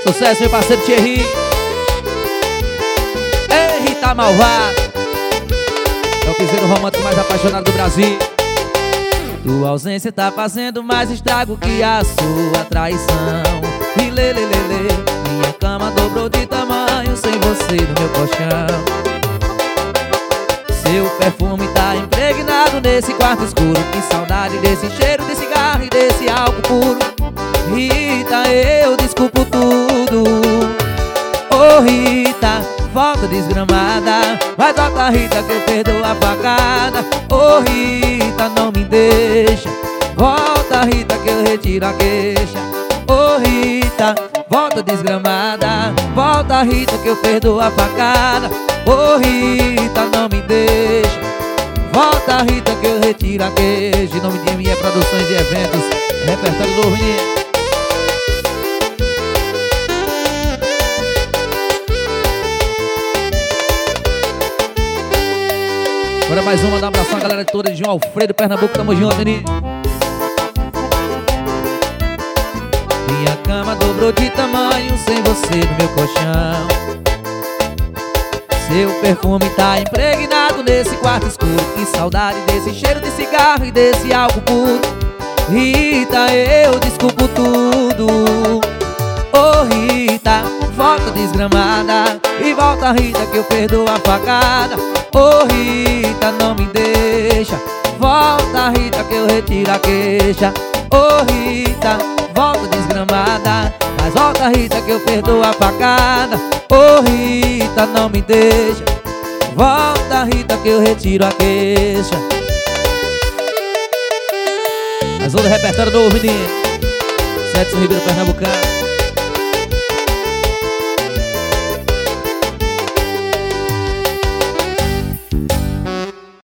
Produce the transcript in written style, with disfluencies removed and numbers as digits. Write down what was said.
Sucesso, meu parceiro Thierry. Ei, Rita malvada, é o piseiro romântico mais apaixonado do Brasil. Tua ausência tá fazendo mais estrago que a sua traição. E lelelele, minha cama dobrou de tamanho sem você no meu colchão. Seu perfume tá impregnado nesse quarto escuro. Que saudade desse cheiro de cigarro e desse álcool puro. Rita, eu desculpo tudo. Ô Rita, volta desgramada. Mas volta Rita que eu perdoo a facada. Ô Rita, não me deixa. Volta Rita que eu retiro a queixa. Ô Rita, volta desgramada. Volta Rita que eu perdoo a facada. Ô Rita, não me deixa. Volta Rita que eu retiro a queixa. Em nome de minha Produções e Eventos, repertório do menino. Agora mais uma, dá um abração à galera toda de João Alfredo, Pernambuco, tamo junto, menino. Minha cama dobrou de tamanho sem você no meu colchão. Seu perfume tá impregnado nesse quarto escuro. Que saudade desse cheiro de cigarro e desse álcool puro. Rita, eu desculpo tudo. Ô Rita, volta desgramada. E volta Rita que eu perdoo a facada. Ô Rita, não me deixa. Volta Rita que eu retiro a queixa. Ô Rita, volta desgramada. Mas volta Rita que eu perdoo a facada. Ô Rita, não me deixa. Volta Rita que eu retiro a queixa. Mais um do repertório do menino Sete Ribeiro Pernambucano.